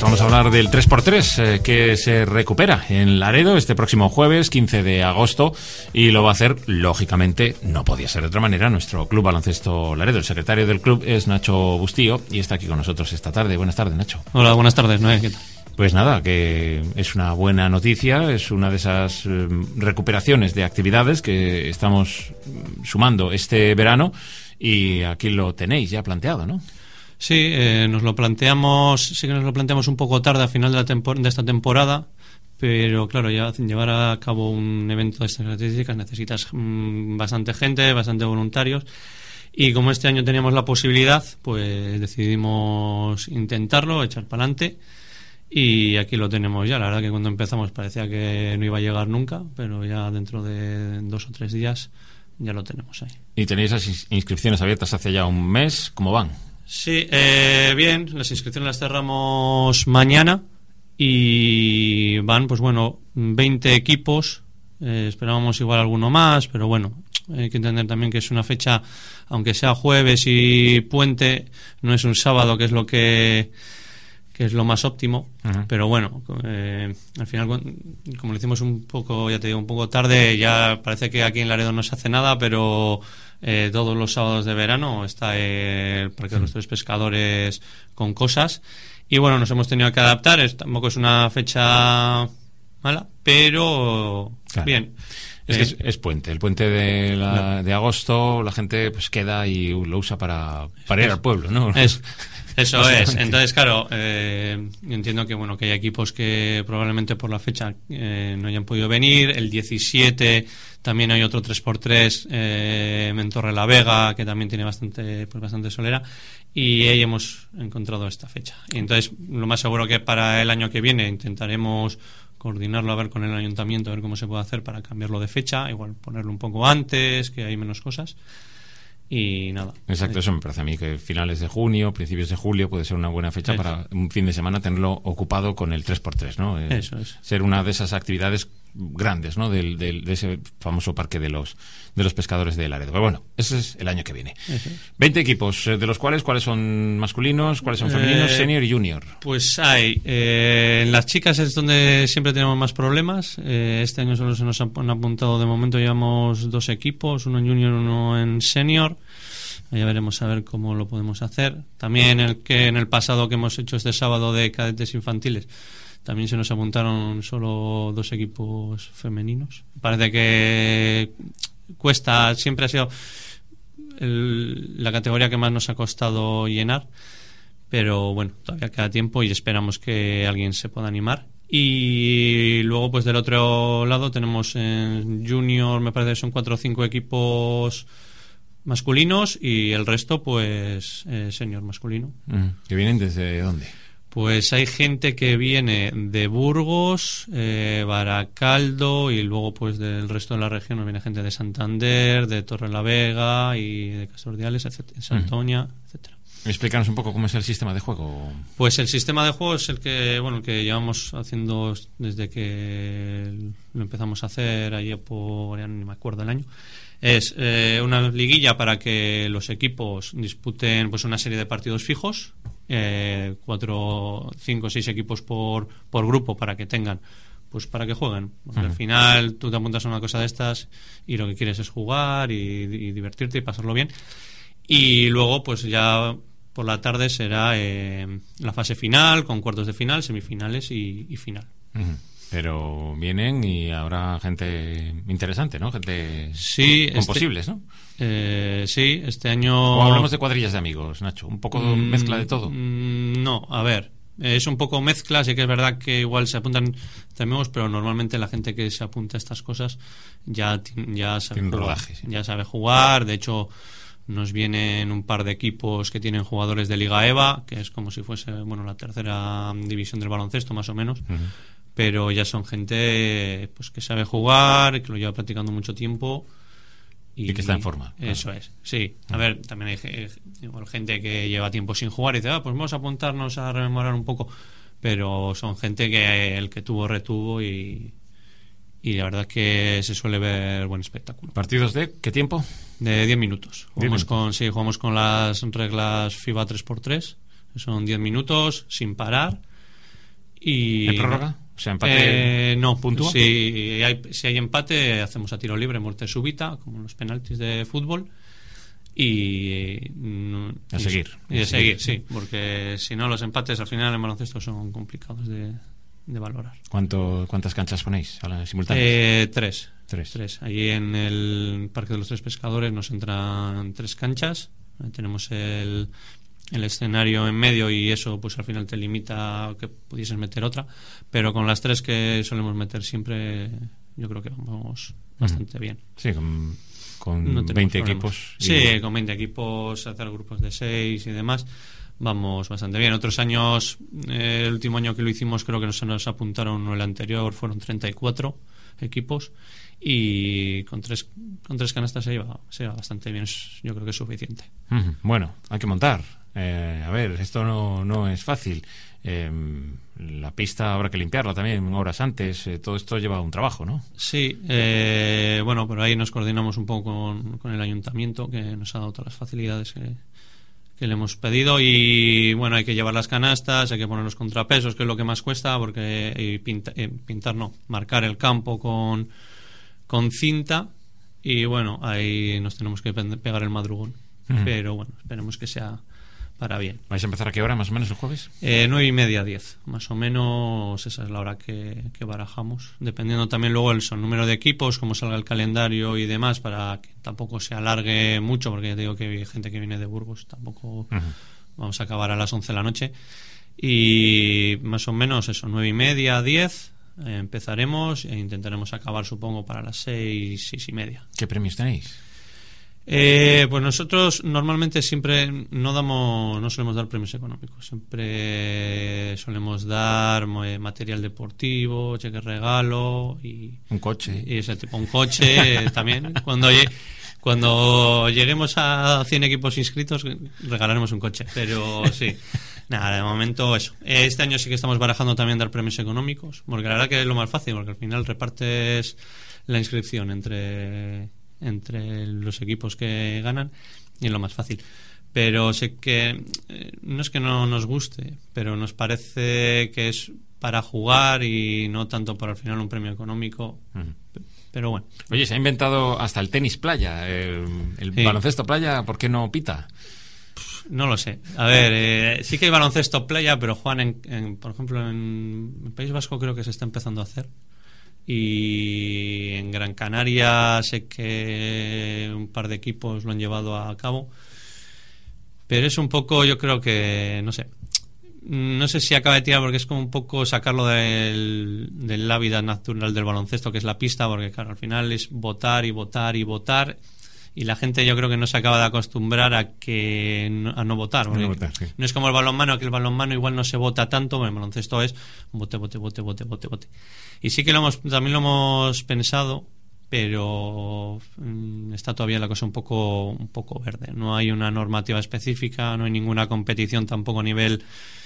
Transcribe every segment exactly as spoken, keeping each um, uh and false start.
vamos a hablar del tres por tres eh, que se recupera en Laredo este próximo jueves, quince de agosto, y lo va a hacer, lógicamente, no podía ser de otra manera, nuestro Club Baloncesto Laredo. El secretario del club es Nacho Bustillo y está aquí con nosotros esta tarde. Buenas tardes, Nacho. Hola, buenas tardes, Noé, ¿qué tal? Pues nada, que es una buena noticia, es una de esas eh, recuperaciones de actividades que estamos sumando este verano y aquí lo tenéis ya planteado, ¿no? Sí, eh, nos lo planteamos, sí que nos lo planteamos un poco tarde a final de, la tempor- de esta temporada, pero claro, ya llevar a cabo un evento de estas características necesitas mmm, bastante gente, bastante voluntarios, y como este año teníamos la posibilidad, pues decidimos intentarlo, echar para adelante. Y aquí lo tenemos ya. La verdad que cuando empezamos parecía que no iba a llegar nunca, pero ya dentro de dos o tres días ya lo tenemos ahí. Y tenéis las inscripciones abiertas hace ya un mes. ¿Cómo van? Sí, eh, bien. Las inscripciones las cerramos mañana y van, pues bueno, veinte equipos. Eh, esperábamos igual alguno más, pero bueno, hay que entender también que es una fecha, aunque sea jueves y puente, no es un sábado, que es lo que... que es lo más óptimo, uh-huh. Pero bueno, eh, al final, como lo hicimos un poco, ya te digo, un poco tarde, ya parece que aquí en Laredo no se hace nada, pero eh, todos los sábados de verano está el Parque de los Tres Pescadores con cosas, y bueno, nos hemos tenido que adaptar. Es, tampoco es una fecha mala, pero claro. Bien. Es que es, es puente, el puente de, la, de agosto, la gente pues queda y lo usa para, para ir al pueblo, ¿no? Es, eso es. Entonces, claro, eh, entiendo que bueno que hay equipos que probablemente por la fecha eh, no hayan podido venir. El diecisiete también hay otro tres por tres eh, en Torrelavega, que también tiene bastante pues bastante solera, y ahí hemos encontrado esta fecha. Y entonces, lo más seguro que para el año que viene intentaremos coordinarlo, a ver con el ayuntamiento, a ver cómo se puede hacer para cambiarlo de fecha, igual ponerlo un poco antes, que hay menos cosas. Y nada. Exacto, eso me parece a mí, que finales de junio, principios de julio puede ser una buena fecha eso. Para un fin de semana tenerlo ocupado con el tres por tres, ¿no? Eh, eso es. Ser una de esas actividades grandes, ¿no? Del, del, de ese famoso parque de los de los pescadores de Laredo. Pero bueno, ese es el año que viene. Eso es. veinte equipos, de los cuales, ¿cuáles son masculinos, cuáles son femeninos, eh, senior y junior? Pues hay. Eh, en las chicas es donde siempre tenemos más problemas. Eh, este año solo se nos han apuntado, de momento llevamos dos equipos, uno en junior, uno en senior. Ya veremos a ver cómo lo podemos hacer. También el que en el pasado que hemos hecho este sábado de cadetes infantiles, también se nos apuntaron solo dos equipos femeninos. Parece que cuesta, siempre ha sido el, la categoría que más nos ha costado llenar, pero bueno, todavía queda tiempo y esperamos que alguien se pueda animar. Y luego pues del otro lado tenemos en junior, me parece que son cuatro o cinco equipos masculinos y el resto pues eh, senior masculino. Mm, ¿que vienen desde dónde? Pues hay gente que viene de Burgos, eh, Baracaldo, y luego pues del resto de la región nos viene gente de Santander, de Torrelavega y de Castordiales, etcétera, Santoña, uh-huh. etcétera. Explícanos un poco cómo es el sistema de juego. Pues el sistema de juego es el que bueno el que llevamos haciendo desde que lo empezamos a hacer allí por, ya no me acuerdo el año. Es eh, una liguilla para que los equipos disputen pues una serie de partidos fijos, eh, cuatro, cinco, seis equipos por, por grupo para que tengan, pues para que jueguen. Porque uh-huh. Al final tú te apuntas a una cosa de estas y lo que quieres es jugar y, y divertirte y pasarlo bien. Y luego pues ya por la tarde será eh, la fase final con cuartos de final, semifinales y, y final. Uh-huh. Pero vienen y habrá gente interesante, ¿no? Gente sí, con este, posibles, ¿no? Eh, sí, este año... ¿O hablamos de cuadrillas de amigos, Nacho? ¿Un poco mm, mezcla de todo? Mm, no, a ver, es un poco mezcla, sí que es verdad que igual se apuntan amigos, pero normalmente la gente que se apunta a estas cosas ya, ya sabe Tiene jugar, rodaje, sí. ya sabe jugar, de hecho... Nos vienen un par de equipos que tienen jugadores de Liga EVA, que es como si fuese bueno la tercera división del baloncesto, más o menos. Uh-huh. Pero ya son gente pues que sabe jugar, que lo lleva practicando mucho tiempo. Y, y que está en forma. Eso claro. es, sí. A uh-huh. ver, también hay igual, gente que lleva tiempo sin jugar y dice, ah, pues vamos a apuntarnos a rememorar un poco. Pero son gente que el que tuvo, retuvo y... Y la verdad es que se suele ver buen espectáculo. ¿Partidos de qué tiempo? De diez minutos. Jugamos con, sí, jugamos con las reglas FIBA tres por tres. Son diez minutos sin parar. Y, ¿En prórroga? O sea, empate. Eh, no, ¿puntúa? Si hay, si hay empate, hacemos a tiro libre, muerte súbita, como en los penaltis de fútbol. Y. No, a y, seguir. Y de seguir, sí, porque si no, los empates al final en baloncesto son complicados de, de valorar. ¿Cuánto, ¿Cuántas canchas ponéis a la simultánea? Eh, tres. Tres. Tres. Allí en el Parque de los Tres Pescadores nos entran tres canchas. Eh, tenemos el. el escenario en medio y eso pues al final te limita a que pudieses meter otra, pero con las tres que solemos meter siempre yo creo que vamos bastante uh-huh. bien. Sí, con, con no veinte problemas. equipos. Sí, y... con veinte equipos, hacer grupos de seis y demás, vamos bastante bien. Otros años, eh, el último año que lo hicimos creo que no se nos apuntaron, o el anterior fueron treinta y cuatro equipos y con tres con tres canastas se iba, se iba bastante bien, yo creo que es suficiente. Uh-huh. Bueno, hay que montar. Eh, a ver, esto no, no es fácil. Eh, la pista habrá que limpiarla también horas antes. Eh, todo esto lleva un trabajo, ¿no? Sí, eh, bueno, pero ahí nos coordinamos un poco con, con el ayuntamiento, que nos ha dado todas las facilidades que, que le hemos pedido. Y bueno, hay que llevar las canastas, hay que poner los contrapesos, que es lo que más cuesta, porque y pinta, eh, pintar no, marcar el campo con, con cinta. Y bueno, ahí nos tenemos que pegar el madrugón. Uh-huh. Pero bueno, esperemos que sea para bien. ¿Vais a empezar a qué hora más o menos el jueves? Eh, nueve y media, diez. Más o menos esa es la hora que, que barajamos. Dependiendo también luego el son, número de equipos, cómo salga el calendario y demás, para que tampoco se alargue mucho, porque ya te digo que hay gente que viene de Burgos, tampoco uh-huh. vamos a acabar a las once de la noche. Y más o menos eso, nueve y media, diez, eh, empezaremos e intentaremos acabar supongo para las seis, seis y media. ¿Qué premios tenéis? Eh, pues nosotros normalmente siempre no damos, no solemos dar premios económicos, siempre solemos dar material deportivo, cheque regalo y un coche y ese tipo, un coche también. Cuando cuando lleguemos a cien equipos inscritos regalaremos un coche, pero sí. Nada, de momento eso. Este año sí que estamos barajando también dar premios económicos, porque la verdad que es lo más fácil, porque al final repartes la inscripción entre entre los equipos que ganan y es lo más fácil. Pero sé que eh, no es que no nos guste, pero nos parece que es para jugar y no tanto por al final un premio económico. Uh-huh. Pero bueno. Oye, se ha inventado hasta el tenis playa, el, el sí. baloncesto playa, ¿por qué no pita? No lo sé. A ver, eh, sí que hay baloncesto playa, pero juegan en, en, por ejemplo, en el País Vasco creo que se está empezando a hacer. Y en Gran Canaria sé que un par de equipos lo han llevado a cabo, pero es un poco, yo creo que no sé no sé si acaba de tirar, porque es como un poco sacarlo del, del hábitat natural del baloncesto, que es la pista, porque claro, al final es votar y votar y votar, y la gente yo creo que no se acaba de acostumbrar a que no, a no votar, no, votar sí. No es como el balonmano, que el balonmano igual no se vota tanto, el baloncesto es vote, vote, vote, vote, vote, vote. Y sí que lo hemos, también lo hemos pensado, pero mmm, está todavía la cosa un poco un poco verde. No hay una normativa específica, no hay ninguna competición tampoco a nivel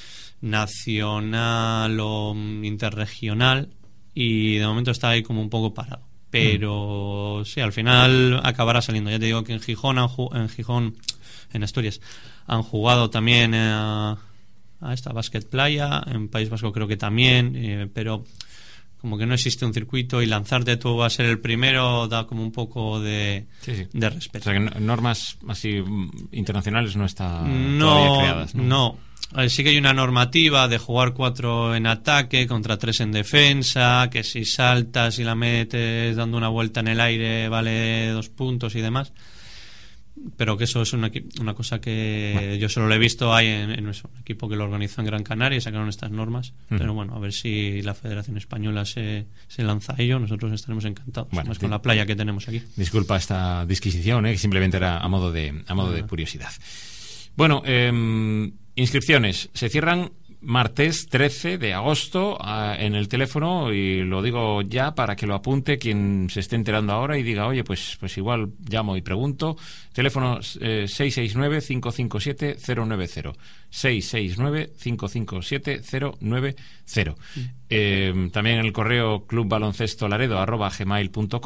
nacional o interregional, y de momento está ahí como un poco parado. Pero mm. sí, al final acabará saliendo. Ya te digo que en Gijón, han ju- en Gijón, en Asturias, han jugado también a, a esta Básquet Playa, en País Vasco creo que también, eh, pero como que no existe un circuito y lanzarte tú a ser el primero da como un poco de, sí, sí. de respeto. O sea, que normas así internacionales no están no, todavía creadas, ¿no? No. Sí que hay una normativa de jugar cuatro en ataque contra tres en defensa, que si saltas y la metes dando una vuelta en el aire vale dos puntos y demás. Pero que eso es una, una cosa que bueno. yo solo lo he visto ahí en, en eso, un equipo que lo organizó en Gran Canaria y sacaron estas normas. Uh-huh. Pero bueno, a ver si la Federación Española se, se lanza a ello, nosotros estaremos encantados, bueno, más con la playa que tenemos aquí. Disculpa esta disquisición, ¿eh? Que simplemente era a modo de, a modo uh-huh. de curiosidad. Bueno, eh, inscripciones se cierran martes trece de agosto uh, en el teléfono, y lo digo ya para que lo apunte quien se esté enterando ahora y diga, oye, pues pues igual llamo y pregunto. Teléfono eh, seis seis nueve, cinco cinco siete, cero nueve cero, seis seis nueve, cinco cinco siete, cero nueve cero. Mm. Eh, también el correo club baloncesto laredo arroba gmail punto com,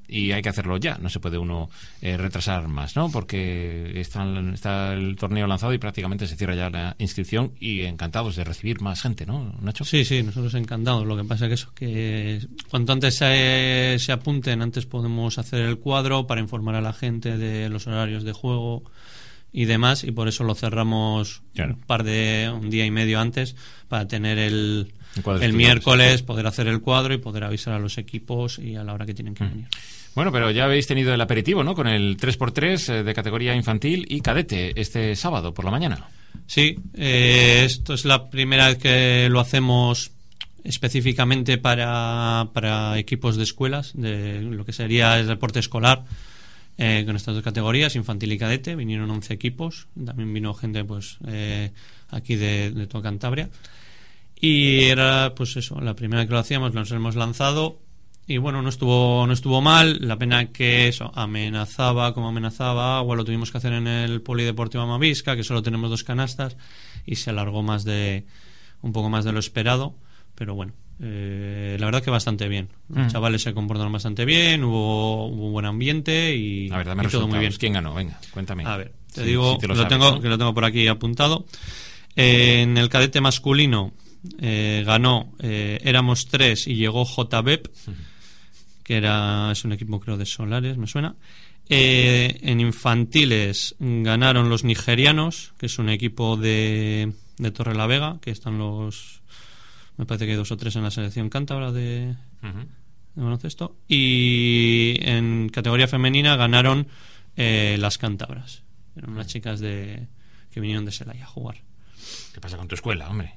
y hay que hacerlo ya, no se puede uno eh, retrasar más, ¿no? Porque está, está el torneo lanzado y prácticamente se cierra ya la inscripción, y encantados de recibir más gente, ¿no, Nacho? Sí, sí, nosotros encantados. Lo que pasa es que eso, que cuanto antes se, se apunten, antes podemos hacer el cuadro para informar a la gente de los horarios de juego y demás, y por eso lo cerramos claro. un par de un día y medio antes, para tener el el, el miércoles, poder hacer el cuadro y poder avisar a los equipos y a la hora que tienen que mm. venir. Bueno, pero ya habéis tenido el aperitivo, ¿no? Con el tres por tres de categoría infantil y cadete este sábado por la mañana. Sí, eh, esto es la primera vez que lo hacemos específicamente para, para equipos de escuelas, de lo que sería el deporte escolar, eh, con estas dos categorías, infantil y cadete. Vinieron once equipos, también vino gente pues eh, aquí de, de toda Cantabria, y era pues eso, la primera vez que lo hacíamos, nos hemos lanzado. Y bueno, no estuvo no estuvo mal. La pena que eso amenazaba como amenazaba agua, lo tuvimos que hacer en el Polideportivo Amavisca, que solo tenemos dos canastas, y se alargó más de un poco más de lo esperado, pero bueno, eh, la verdad que bastante bien. Los mm. chavales se comportaron bastante bien, hubo, hubo un buen ambiente y, a ver, dame y todo muy bien. ¿Quién ganó? Venga, cuéntame. A ver, te sí, digo, si te lo lo sabes, tengo, ¿no? que lo tengo por aquí apuntado. Eh, en el cadete masculino eh, ganó eh, Éramos Tres y llegó J B E P, mm. que era es un equipo creo de Solares, me suena. Eh, en infantiles ganaron los nigerianos, que es un equipo de, de Torrelavega, que están los, me parece que hay dos o tres en la selección cántabra de, uh-huh. de baloncesto. Y en categoría femenina ganaron eh, las cántabras, eran unas chicas de que vinieron de Celaya a jugar. ¿Qué pasa con tu escuela, hombre?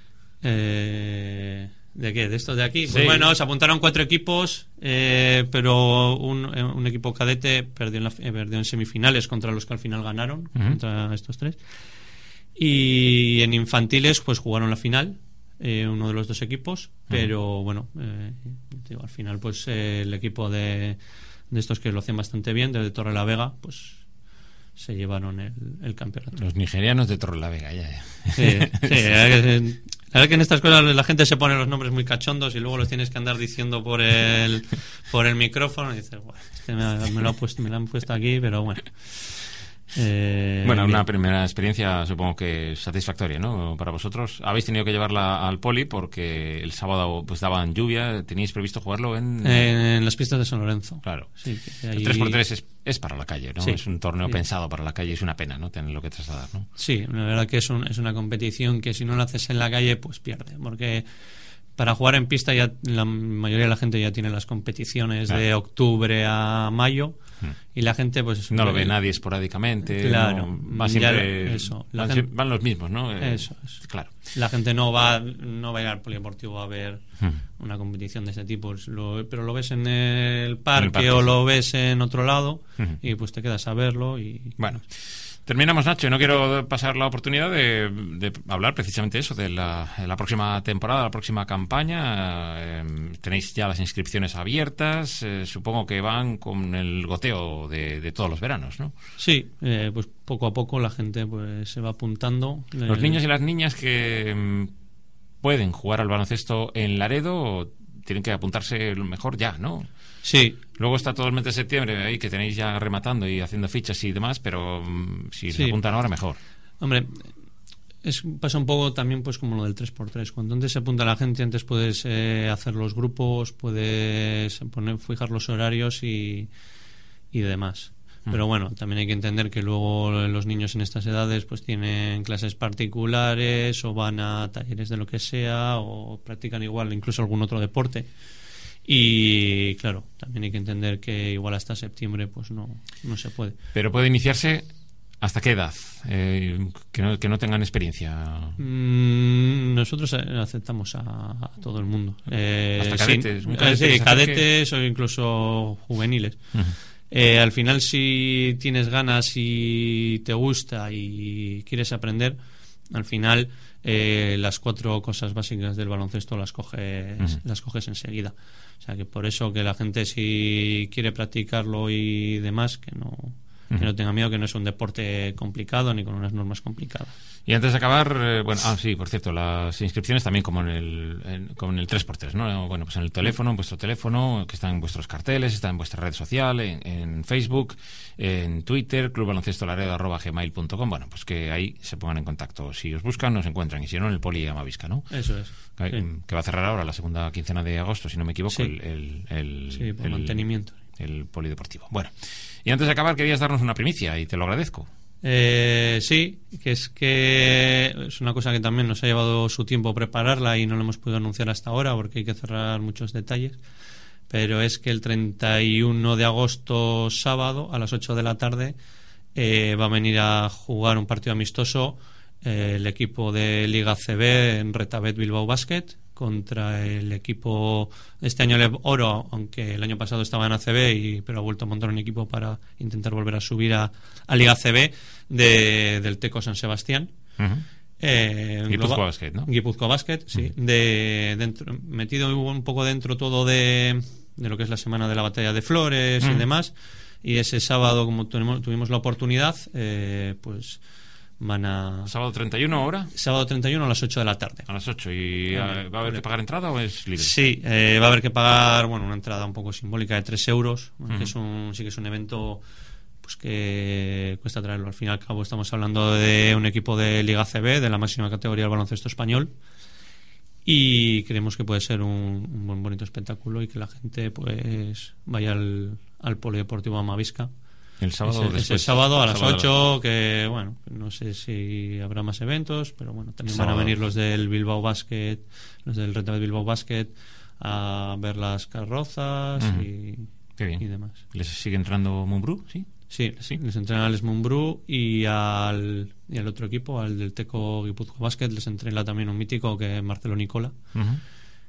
Eh... ¿De qué? ¿De estos de aquí? Sí. Pues bueno, se apuntaron cuatro equipos, eh, pero un, un equipo cadete perdió en, la, eh, perdió en semifinales contra los que al final ganaron, uh-huh. contra estos tres. Y en infantiles pues jugaron la final, eh, uno de los dos equipos, uh-huh. pero bueno, eh, digo, al final pues eh, el equipo de, de estos que lo hacían bastante bien, de Torrelavega, pues se llevaron el, el campeonato. Los nigerianos de Torrelavega, ya. ya. Sí, sí, eh, la verdad que en estas cosas la gente se pone los nombres muy cachondos y luego los tienes que andar diciendo por el por el micrófono y dices, bueno, este me, me, lo, ha puesto, me lo han puesto aquí, pero bueno. Eh, bueno, bien. Una primera experiencia supongo que satisfactoria, ¿no? Para vosotros. Habéis tenido que llevarla al poli porque el sábado pues daban lluvia. ¿Teníais previsto jugarlo en...? En las pistas de San Lorenzo. Claro. Sí, que ahí... El tres por tres es, es para la calle, ¿no? Sí, es un torneo sí. pensado para la calle. Es una pena, ¿no? Tenerlo que trasladar, ¿no? Sí, la verdad que es, un, es una competición que si no la haces en la calle pues pierde, porque... Para jugar en pista ya la mayoría de la gente ya tiene las competiciones claro. de octubre a mayo hmm. y la gente pues no lo ve nadie esporádicamente, claro, no, va siempre, ya, eso, van, gente, van los mismos, ¿no? Eso es. Claro. La gente no va no va a ir al polideportivo a ver hmm. una competición de ese tipo, lo, pero lo ves en el parque, en el parque o sí. lo ves en otro lado hmm. y pues te quedas a verlo y bueno. Terminamos, Nacho, y no quiero pasar la oportunidad de, de hablar precisamente eso, de la, de la próxima temporada, la próxima campaña. Eh, tenéis ya las inscripciones abiertas, eh, supongo que van con el goteo de, de todos los veranos, ¿no? Sí, eh, pues poco a poco la gente pues se va apuntando. Los eh, niños y las niñas que mm, pueden jugar al baloncesto en Laredo tienen que apuntarse lo mejor ya, ¿no? Sí. Luego está todo el mes de septiembre ahí que tenéis ya rematando y haciendo fichas y demás, pero um, si sí. se apuntan ahora mejor. Hombre, es, pasa un poco también pues como lo del tres por tres. Cuando antes se apunta la gente, antes puedes eh, hacer los grupos, puedes poner, fijar los horarios y, y demás. Mm. Pero bueno, también hay que entender que luego los niños en estas edades pues tienen clases particulares o van a talleres de lo que sea o practican igual incluso algún otro deporte. Y claro, también hay que entender que igual hasta septiembre pues no, no se puede. Pero puede iniciarse ¿hasta qué edad? Eh, que, no, que no tengan experiencia. Mm, nosotros aceptamos a, a todo el mundo. Eh, hasta cadetes. Sí, cadete sí, cadetes o incluso juveniles. Uh-huh. Eh, al final si tienes ganas y te gusta y quieres aprender, al final... Eh, las cuatro cosas básicas del baloncesto las coges, uh-huh. las coges enseguida. O sea que por eso que la gente si quiere practicarlo y demás, que no, Uh-huh. Que no tenga miedo, que no es un deporte complicado ni con unas normas complicadas. Y antes de acabar, eh, bueno, ah, sí, por cierto, las inscripciones también como en el, en, como en el tres por tres, ¿no? Bueno, pues en el teléfono, en vuestro teléfono, que están en vuestros carteles, está en vuestra red social, en, en Facebook, en Twitter, club baloncesto laredo arroba gmail punto com. Bueno, pues que ahí se pongan en contacto. Si os buscan, nos encuentran. Y si no, en el Poli Amavisca, ¿no? Eso es. Que, sí. que va a cerrar ahora la segunda quincena de agosto, si no me equivoco, Sí. el, el, el, Sí, por el, mantenimiento. el polideportivo. Bueno, y antes de acabar, querías darnos una primicia y te lo agradezco. Eh, sí, que es que es una cosa que también nos ha llevado su tiempo prepararla y no lo hemos podido anunciar hasta ahora porque hay que cerrar muchos detalles, pero es que el treinta y uno de agosto, sábado, a las ocho de la tarde, eh, va a venir a jugar un partido amistoso eh, el equipo de Liga C B en Retabet Bilbao Basket contra el equipo este año el Oro, aunque el año pasado estaba en A C B, y, pero ha vuelto a montar un equipo para intentar volver a subir a, a Liga C B de, del Teco San Sebastián. Uh-huh. eh, Guipúzcoa Basket, ¿no? Guipúzcoa Basket, sí. Uh-huh. de, dentro, metido un poco dentro todo de, de lo que es la semana de la batalla de Flores uh-huh. y demás. Y ese sábado, como tuvimos, tuvimos la oportunidad, eh, pues van a... ¿Sábado treinta y uno ahora? Sábado treinta y uno a las ocho de la tarde. A las ocho. ¿Y uh, va a haber que pagar entrada o es libre? Sí, eh, va a haber que pagar, bueno, una entrada un poco simbólica de tres euros, uh-huh. que es un, sí que es un evento pues que cuesta traerlo. Al fin y al cabo estamos hablando de un equipo de Liga C B, de la máxima categoría del baloncesto español, y creemos que puede ser un, un buen bonito espectáculo y que la gente pues vaya al, al Polideportivo Amavisca. El sábado ese, después. Ese sábado a las sábado ocho, las... que bueno, no sé si habrá más eventos, pero bueno, también sábado. Van a venir los del Bilbao Basket, los del Retabet Bilbao Basket, a ver las carrozas uh-huh. y, Qué bien. y demás. ¿Les sigue entrando Mumbrú? Sí. Sí, sí, les entrenan al Esmumbrú y al, y al otro equipo, al del Teco Guipúzcoa Basket, les entrena también un mítico que es Marcelo Nicola. Uh-huh.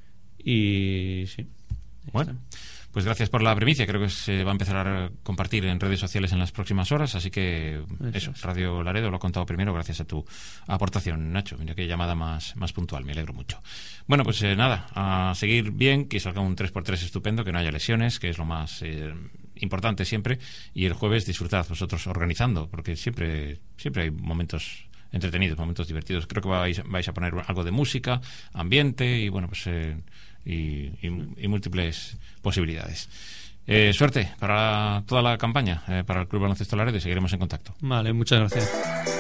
Y sí. Bueno. Está. Pues gracias por la primicia, creo que se va a empezar a compartir en redes sociales en las próximas horas, así que eso, eso Radio Laredo lo ha contado primero gracias a tu aportación, Nacho. Mira qué llamada más, más puntual, me alegro mucho. Bueno, pues eh, nada, a seguir bien, que salga un tres por tres estupendo, que no haya lesiones, que es lo más eh, importante siempre, y el jueves disfrutad vosotros organizando, porque siempre, siempre hay momentos entretenidos, momentos divertidos. Creo que vais, vais a poner algo de música, ambiente y bueno, pues... Eh, Y, y, y múltiples posibilidades. Eh, suerte para toda la campaña, eh, para el Club Baloncesto Laredo, y seguiremos en contacto. Vale, muchas gracias.